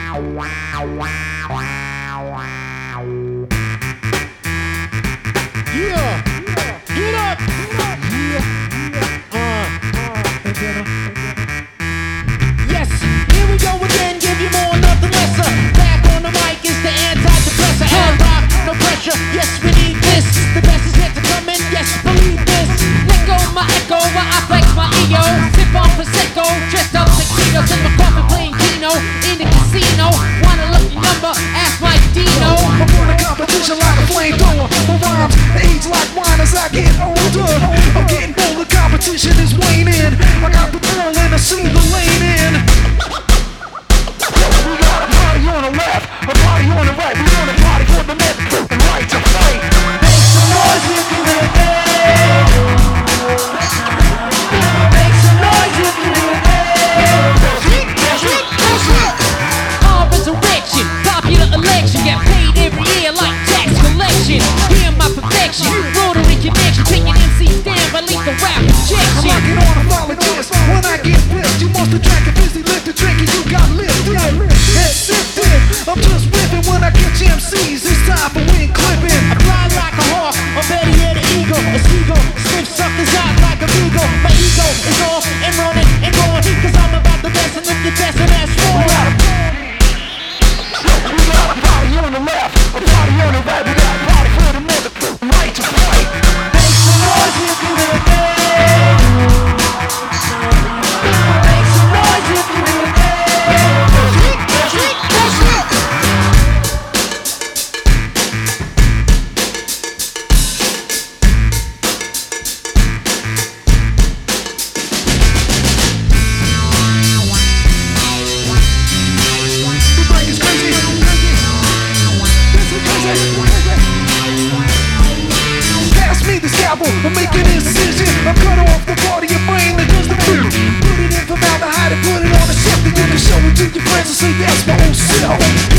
Yeah, get up. Yes, here we go again. Give you more, nothing lesser. Back on the mic is the antidepressant. Hard rock, no pressure. Yes, we need this. The best is yet to come in. Yes, believe this. Let go my echo while I flex my ego. Sip on prosecco, dressed up tuxedos in my coffin playing Keno in the casino. Wanna look your number? Ask Mike Dino. I'm on a competition like a flamethrower. My rhymes age like wine as I get older. I'm getting bolder, competition is waning. I got the ball and I see the lane in. We got a party on the left, a party on the right. We on a party for the left and right to fight. Make some noise if you do it. Make some noise if you do it. Our resurrection, popular election, get paid every year like tax collection. Hear my perfection, rotary connection, taking MCs down by lethal rap I'm injection. knocking on apologists when I get pissed. You must have drank a busy lift to drink and you got lifted. Head sifted, I'm just whipping when I catch MCs. It's time for wing clipping. I fly like a hawk, or better yet an eagle, a seagull, sniff suckers out like a beagle. My ego is off and running and going, cause I'm about the best and if you're testing that's wrong. We got a party on the left, a party on the right. We got a party for the mother right to fight. Make some noise if you do it. Make some noise if you do it. The brain is crazy. This is crazy. Pass me the scalpel, I'm making an incision. I'm cutting off the part of your brain that does the food. Put it in formaldehyde and put it on a shelf. Then you can show it to your friends and say that's my old self.